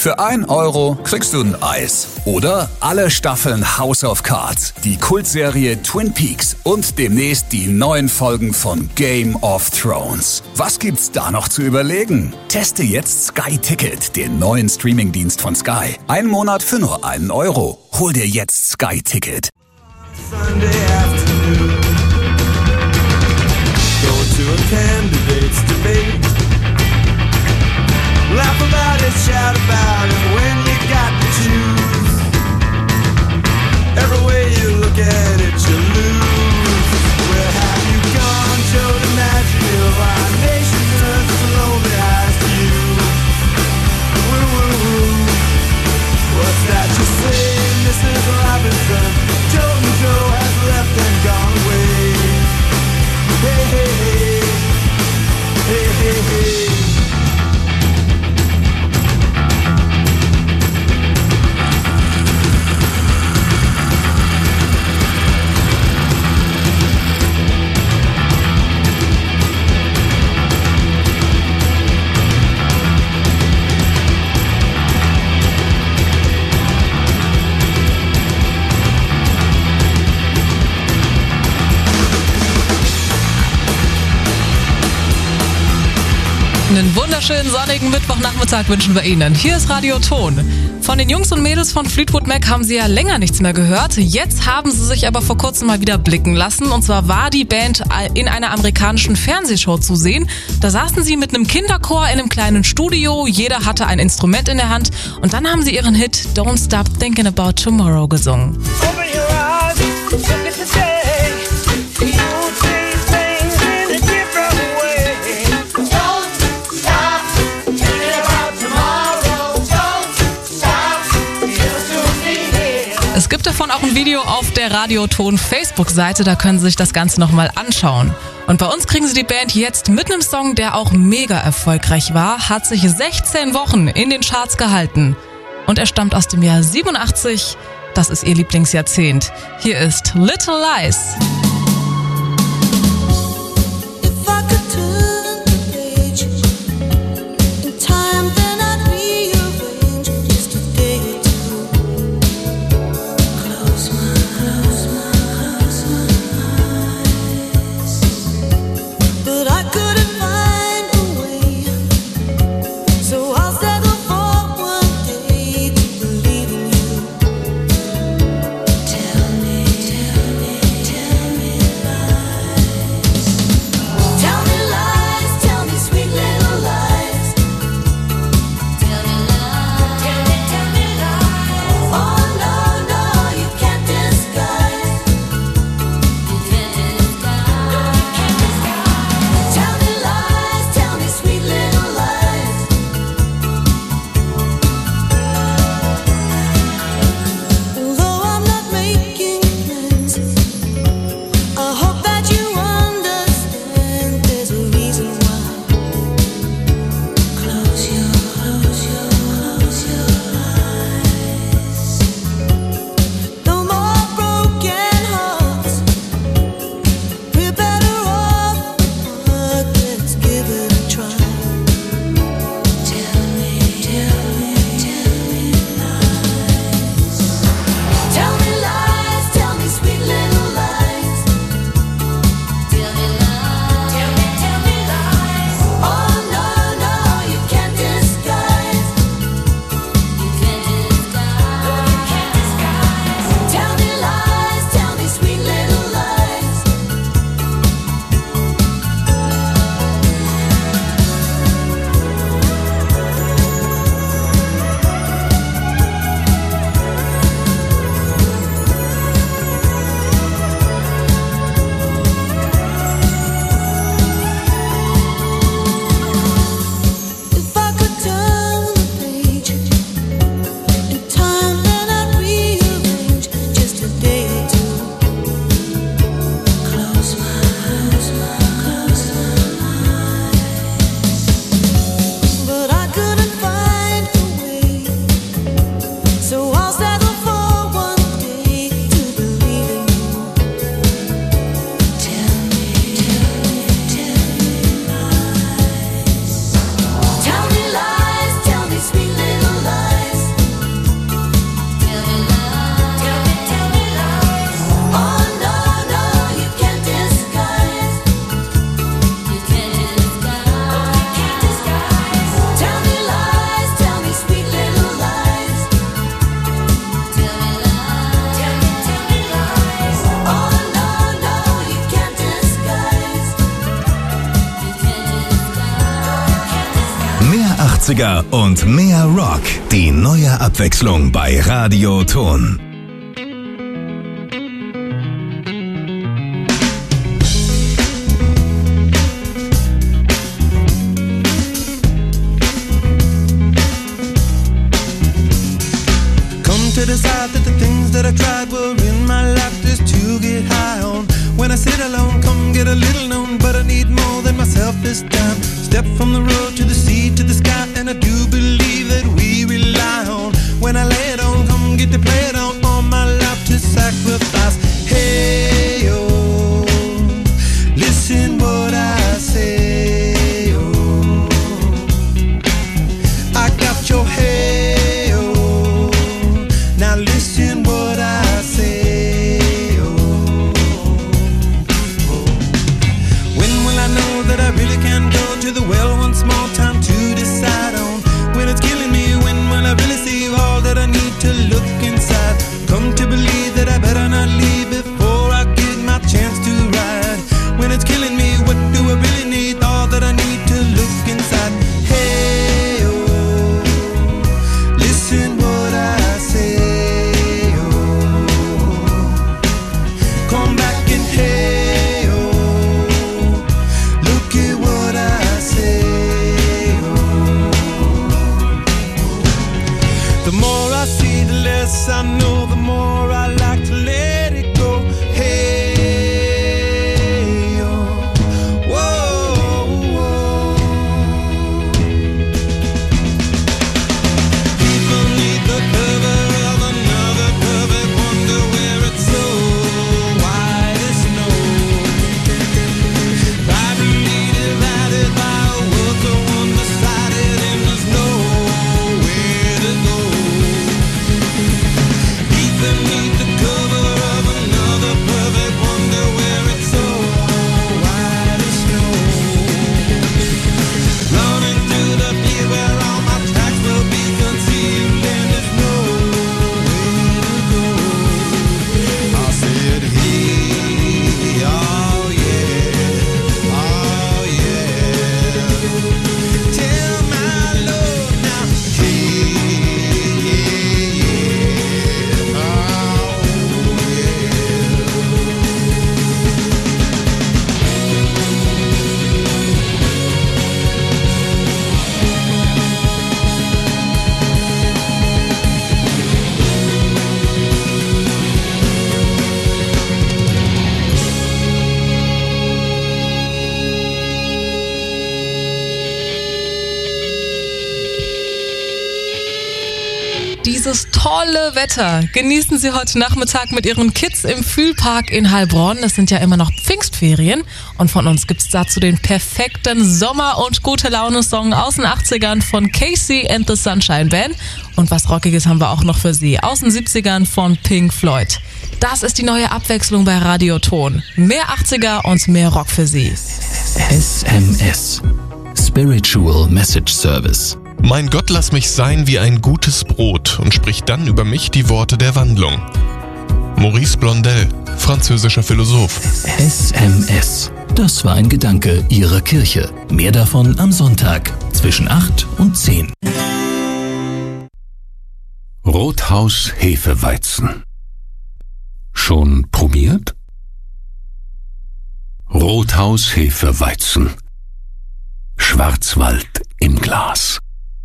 Für 1 Euro kriegst du ein Eis. Oder alle Staffeln House of Cards, die Kultserie Twin Peaks und demnächst die neuen Folgen von Game of Thrones. Was gibt's da noch zu überlegen? Teste jetzt Sky Ticket, den neuen Streamingdienst von Sky. 1 Monat für nur 1 Euro. Hol dir jetzt Sky Ticket. Sunday afternoon, go to a candidate's debate, laugh about it, shout about it when you got to choose. Every way you look at it, you lose. Where have you gone, Joe DiMaggio? Our nation turns its lonely eyes to you. Woo woo woo. What's that you say, Mrs. Robinson? Joe and Joe has left and gone away. Hey, hey, hey. Hey, hey, hey. Einen wunderschönen sonnigen Mittwochnachmittag wünschen wir Ihnen. Hier ist Radio Ton. Von den Jungs und Mädels von Fleetwood Mac haben Sie ja länger nichts mehr gehört. Jetzt haben sie sich aber vor kurzem mal wieder blicken lassen. Und zwar war die Band in einer amerikanischen Fernsehshow zu sehen. Da saßen sie mit einem Kinderchor in einem kleinen Studio. Jeder hatte ein Instrument in der Hand. Und dann haben sie ihren Hit Don't Stop Thinking About Tomorrow gesungen. Open your eyes, look at the day. You'll see things in a different way. Don't stop thinking about tomorrow. Don't stop, you'll soon be here. Es gibt davon auch ein Video auf der Radioton Facebook-Seite, da können Sie sich das Ganze nochmal anschauen. Und bei uns kriegen Sie die Band jetzt mit einem Song, der auch mega erfolgreich war, hat sich 16 Wochen in den Charts gehalten. Und er stammt aus dem Jahr 87, das ist Ihr Lieblingsjahrzehnt. Hier ist Little Lies. If I could turn the page in time, then I'd rearrange just a day or two. Close my eyes, but I couldn't find a way. So I'll settle for one day to believe in you. Tell me, 80er und mehr Rock. Die neue Abwechslung bei Radio Ton. To decide that the things that I tried were in my life just to get high on. When I sit alone, come get a little known, but I need more than myself this time. Step from the road to the sea to the sky, and I do believe that we rely on. When I lay it on, come get to play it on, all my life to sacrifice. Hey, oh, listen what I say, oh, I got your head. Now listen what I say, oh, oh. When will I know that I really can go to the well once more? Time to decide on when it's killing me. When will I really see all that I need to look inside? Come to believe that I better not leave before I get my chance to ride. When it's killing me, what do I really need? All that I need to look inside. Hey, oh, listen what I say. I know the more I like to let it go. Hey, oh, whoa, whoa. People need the cover of another perfect wonder where it's so white as snow. Privately divided by a world so one-sided, and there's nowhere to go. Beneath the cover of another perfect wonder where it's so white as snow. Running through the field where all my tracks will be concealed, and there's nowhere to go. I said, hey, oh yeah, oh yeah. Tell my Lord now, hey, yeah, yeah. Dieses tolle Wetter genießen Sie heute Nachmittag mit Ihren Kids im Fühlpark in Heilbronn. Es sind ja immer noch Pfingstferien und von uns gibt's dazu den perfekten Sommer- und Gute-Laune-Song aus den 80ern von Casey and the Sunshine Band. Und was Rockiges haben wir auch noch für Sie aus den 70ern von Pink Floyd. Das ist die neue Abwechslung bei Radio Ton. Mehr 80er und mehr Rock für Sie. SMS. Spiritual Message Service. Mein Gott, lass mich sein wie ein gutes Brot und sprich dann über mich die Worte der Wandlung. Maurice Blondel, französischer Philosoph. SMS. Das war ein Gedanke Ihrer Kirche. Mehr davon am Sonntag zwischen 8 und 10. Rothaus Hefeweizen. Schon probiert? Rothaus Hefeweizen. Schwarzwald im Glas.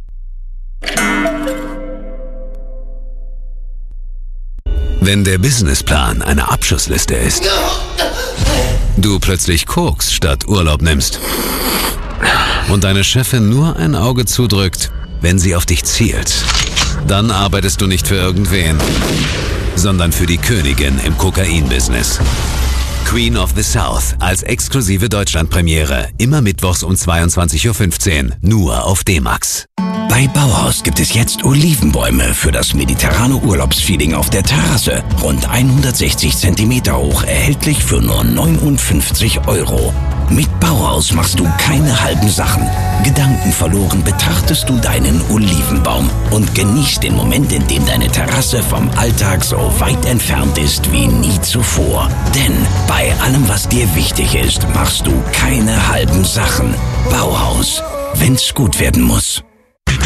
Wenn der Businessplan eine Abschussliste ist, du plötzlich Koks statt Urlaub nimmst und deine Chefin nur ein Auge zudrückt, wenn sie auf dich zielt, dann arbeitest du nicht für irgendwen, sondern für die Königin im Kokain-Business. Queen of the South als exklusive Deutschlandpremiere. Immer mittwochs um 22.15 Uhr. Nur auf D-Max. Bei Bauhaus gibt es jetzt Olivenbäume für das mediterrane Urlaubsfeeling auf der Terrasse. Rund 160 Zentimeter hoch, erhältlich für nur 59 €. Mit Bauhaus machst du keine halben Sachen. Gedankenverloren betrachtest du deinen Olivenbaum und genießt den Moment, in dem deine Terrasse vom Alltag so weit entfernt ist wie nie zuvor. Denn bei allem, was dir wichtig ist, machst du keine halben Sachen. Bauhaus, wenn's gut werden muss.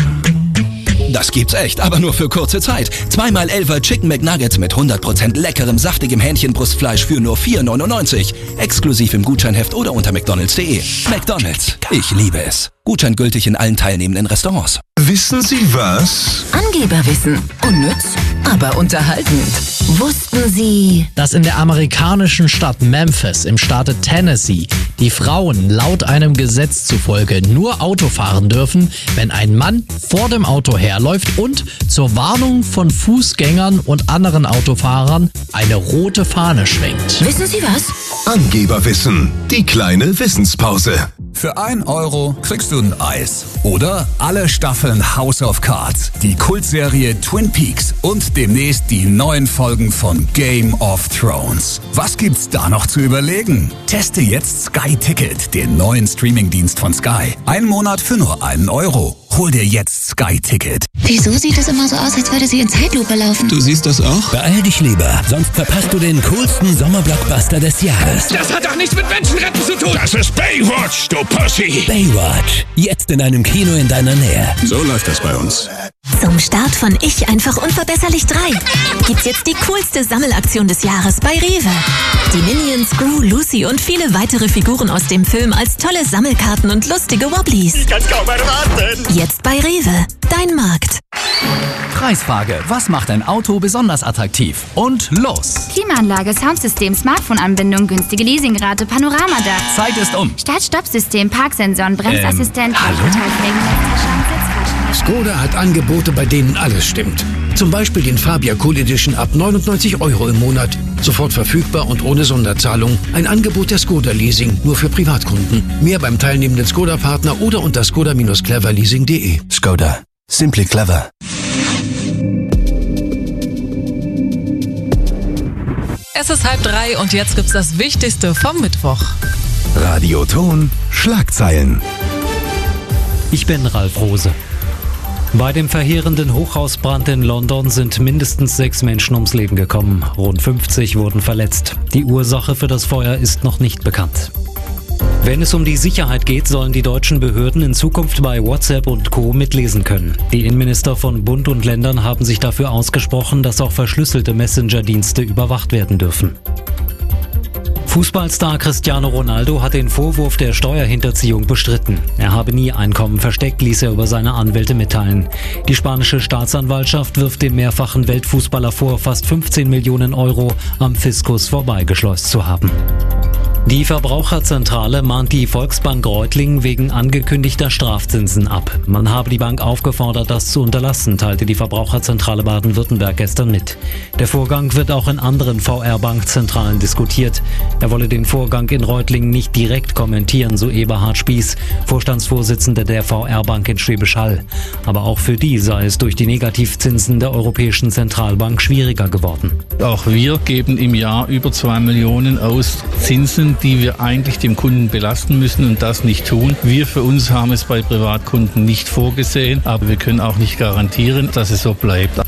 Das gibt's echt, aber nur für kurze Zeit. 2x11er Chicken McNuggets mit 100% leckerem, saftigem Hähnchenbrustfleisch für nur 4,99. Exklusiv im Gutscheinheft oder unter mcdonalds.de. McDonald's, ich liebe es. Gutschein gültig in allen teilnehmenden Restaurants. Wissen Sie was? Angeberwissen. Unnütz, aber unterhaltend. Wussten Sie, dass in der amerikanischen Stadt Memphis im Staate Tennessee die Frauen laut einem Gesetz zufolge nur Auto fahren dürfen, wenn ein Mann vor dem Auto herläuft und zur Warnung von Fußgängern und anderen Autofahrern eine rote Fahne schwenkt? wissen Sie was? Angeberwissen. Die kleine Wissenspause. Für 1 Euro kriegst du ein Eis. Oder alle Staffeln House of Cards, die Kultserie Twin Peaks und demnächst die neuen Folgen von Game of Thrones. Was gibt's da noch zu überlegen? Teste jetzt Sky Ticket, den neuen Streamingdienst von Sky. 1 Monat für nur 1 Euro. Hol dir jetzt Sky Ticket. Wieso sieht es immer so aus, als würde sie in Zeitlupe laufen? Du siehst das auch? Beeil dich lieber, sonst verpasst du den coolsten Sommerblockbuster des Jahres. Das hat doch nichts mit Menschenretten zu tun. Das ist Baywatch, du Pussy. Baywatch, jetzt in einem Kino in deiner Nähe. So läuft das bei uns. Zum Start von Ich einfach unverbesserlich 3 gibt's jetzt die coolste Sammelaktion des Jahres bei Rewe. Die Minions, Gru, Lucy und viele weitere Figuren aus dem Film als tolle Sammelkarten und lustige Wobblies. Ich kann's kaum erwarten. Jetzt bei Rewe, dein Markt. Preisfrage, was macht ein Auto besonders attraktiv? Und los! Klimaanlage, Soundsystem, Smartphone-Anbindung, günstige Leasingrate, Panoramadach. Zeit ist um. Start-Stopp-System, Parksensoren, Bremsassistent, Skoda hat Angebote, bei denen alles stimmt. Zum Beispiel den Fabia Cool Edition ab 99 € im Monat. Sofort verfügbar und ohne Sonderzahlung. Ein Angebot der Skoda Leasing, nur für Privatkunden. Mehr beim teilnehmenden Skoda-Partner oder unter skoda-cleverleasing.de. Skoda. Simply clever. Es ist 2:30 und jetzt gibt's das Wichtigste vom Mittwoch. Radioton Schlagzeilen. Ich bin Ralf Rose. Bei dem verheerenden Hochhausbrand in London sind mindestens 6 Menschen ums Leben gekommen. Rund 50 wurden verletzt. Die Ursache für das Feuer ist noch nicht bekannt. Wenn es um die Sicherheit geht, sollen die deutschen Behörden in Zukunft bei WhatsApp und Co. mitlesen können. Die Innenminister von Bund und Ländern haben sich dafür ausgesprochen, dass auch verschlüsselte Messenger-Dienste überwacht werden dürfen. Fußballstar Cristiano Ronaldo hat den Vorwurf der Steuerhinterziehung bestritten. Er habe nie Einkommen versteckt, ließ er über seine Anwälte mitteilen. Die spanische Staatsanwaltschaft wirft dem mehrfachen Weltfußballer vor, fast 15 Millionen € am Fiskus vorbeigeschleust zu haben. Die Verbraucherzentrale mahnt die Volksbank Reutlingen wegen angekündigter Strafzinsen ab. Man habe die Bank aufgefordert, das zu unterlassen, teilte die Verbraucherzentrale Baden-Württemberg gestern mit. Der Vorgang wird auch in anderen VR-Bankzentralen diskutiert. Er wolle den Vorgang in Reutlingen nicht direkt kommentieren, so Eberhard Spieß, Vorstandsvorsitzender der VR-Bank in Schwäbisch Hall. Aber auch für die sei es durch die Negativzinsen der Europäischen Zentralbank schwieriger geworden. Auch wir geben im Jahr über 2 Millionen aus Zinsen, die wir eigentlich dem Kunden belasten müssen und das nicht tun. Wir für uns haben es bei Privatkunden nicht vorgesehen, aber wir können auch nicht garantieren, dass es so bleibt.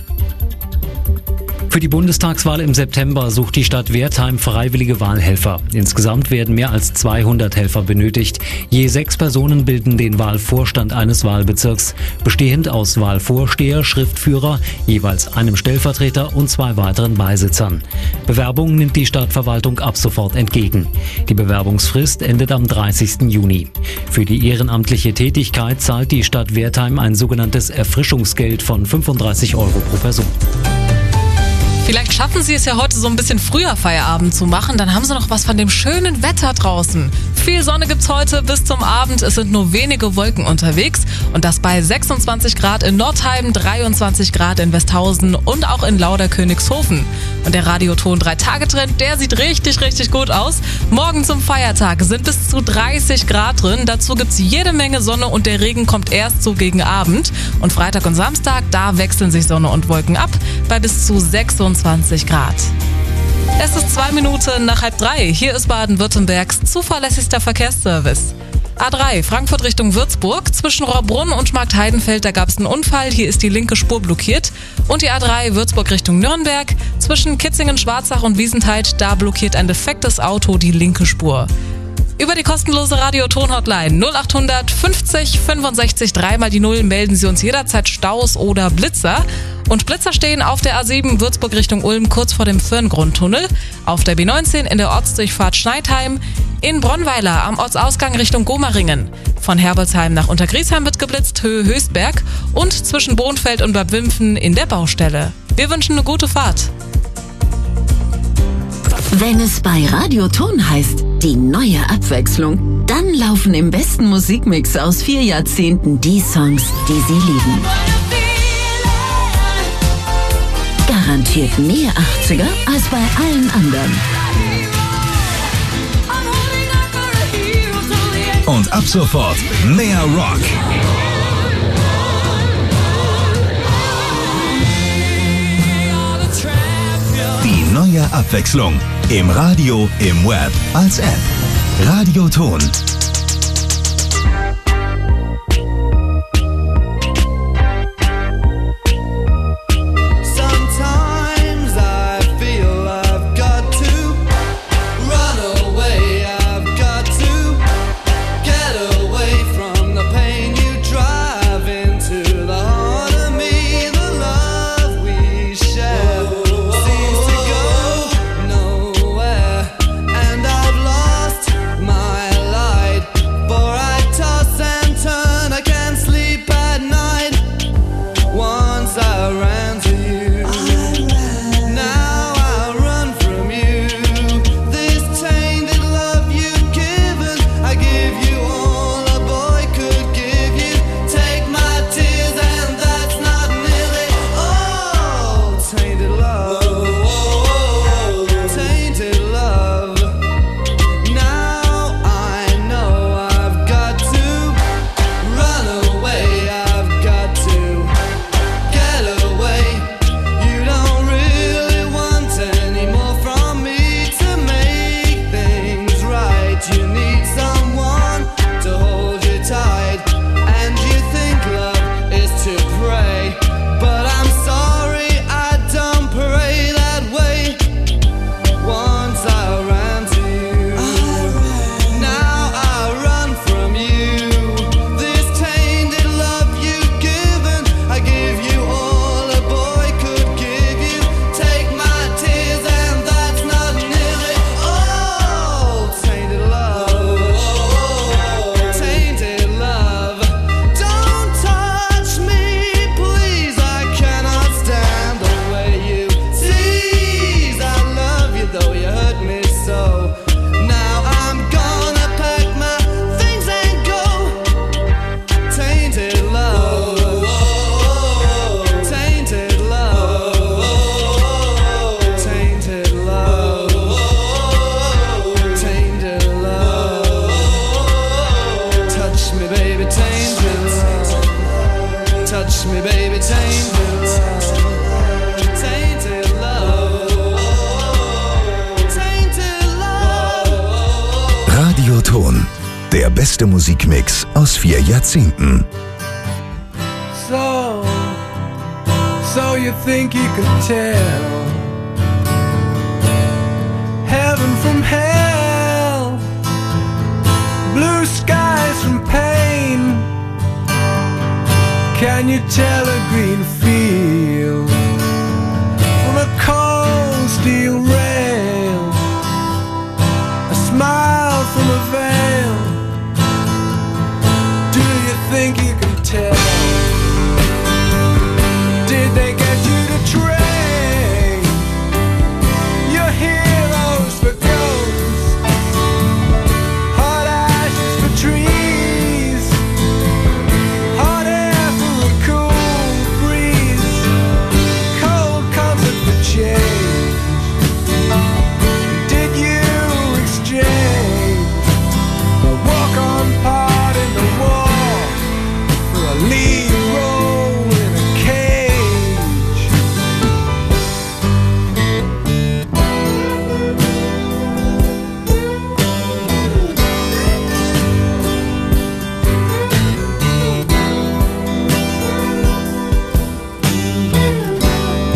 Für die Bundestagswahl im September sucht die Stadt Wertheim freiwillige Wahlhelfer. Insgesamt werden mehr als 200 Helfer benötigt. Je 6 Personen bilden den Wahlvorstand eines Wahlbezirks, bestehend aus Wahlvorsteher, Schriftführer, jeweils einem Stellvertreter und 2 weiteren Beisitzern. Bewerbungen nimmt die Stadtverwaltung ab sofort entgegen. Die Bewerbungsfrist endet am 30. Juni. Für die ehrenamtliche Tätigkeit zahlt die Stadt Wertheim ein sogenanntes Erfrischungsgeld von 35 € pro Person. Vielleicht schaffen Sie es ja heute so ein bisschen früher Feierabend zu machen, dann haben Sie noch was von dem schönen Wetter draußen. Viel Sonne gibt's heute bis zum Abend, es sind nur wenige Wolken unterwegs und das bei 26 Grad in Nordheim, 23 Grad in Westhausen und auch in Lauderkönigshofen. Und der Radioton 3-Tage-Trend, der sieht richtig, richtig gut aus. Morgen zum Feiertag sind bis zu 30 Grad drin, dazu gibt's jede Menge Sonne und der Regen kommt erst so gegen Abend. Und Freitag und Samstag, da wechseln sich Sonne und Wolken ab bei bis zu 26 Grad. Es ist 2 Minuten nach 2:30. Hier ist Baden-Württembergs zuverlässigster Verkehrsservice. A3 Frankfurt Richtung Würzburg. Zwischen Rohrbrunn und Marktheidenfeld, da gab es einen Unfall. Hier ist die linke Spur blockiert. Und die A3 Würzburg Richtung Nürnberg. Zwischen Kitzingen, Schwarzach und Wiesentheid, da blockiert ein defektes Auto die linke Spur. Über die kostenlose Radio-Ton-Hotline 0800 50 65 3 mal die 0 melden Sie uns jederzeit Staus oder Blitzer. Und Blitzer stehen auf der A7 Würzburg Richtung Ulm kurz vor dem Firngrundtunnel, auf der B19 in der Ortsdurchfahrt Schneidheim, in Bronnweiler am Ortsausgang Richtung Gomaringen. Von Herbolzheim nach Untergriesheim wird geblitzt, Höhe Höchstberg und zwischen Bohnfeld und Bad Wimpfen in der Baustelle. Wir wünschen eine gute Fahrt. Wenn es bei Radioton heißt, die neue Abwechslung, dann laufen im besten Musikmix aus 4 Jahrzehnten die Songs, die Sie lieben. Garantiert mehr 80er als bei allen anderen. Und ab sofort mehr Rock. Die neue Abwechslung. Im Radio, im Web, als App. Radioton. Sometimes I feel I've got to run away. I've got to get away from the pain you drive into the heart of me. The love we share seems to go nowhere, and I've lost my light. For I toss and turn, I can't sleep at night. Once I ran to you, now I run from you. This tainted love you've given, I give you all a boy could give you. Take my tears and that's not nearly all. Tainted love, tainted love. Now I know I've got to run away. I've got to get away. You don't really want any more from me to make things right. You need someone to hold you tight, and you think love is to pray. But I'm sorry, I don't pray that way. Once I ran to you, now I run from you. This tainted love you've given, I give you all a boy could give you. Take my tears and that's not nearly all. Tainted love, tainted love. Don't touch me, please. I cannot stand the way you tease. I love you though you hurt me so. Now I'm gonna pack my things and go. Tainted love, tainted love, tainted love, tainted love. Touch me, baby, tainted love. Touch me, baby, tainted love. Tainted love, tainted love. Radioton. Der beste Musikmix aus 4 Jahrzehnten. So you think you could tell heaven from hell, blue skies from pain? Can you tell a green field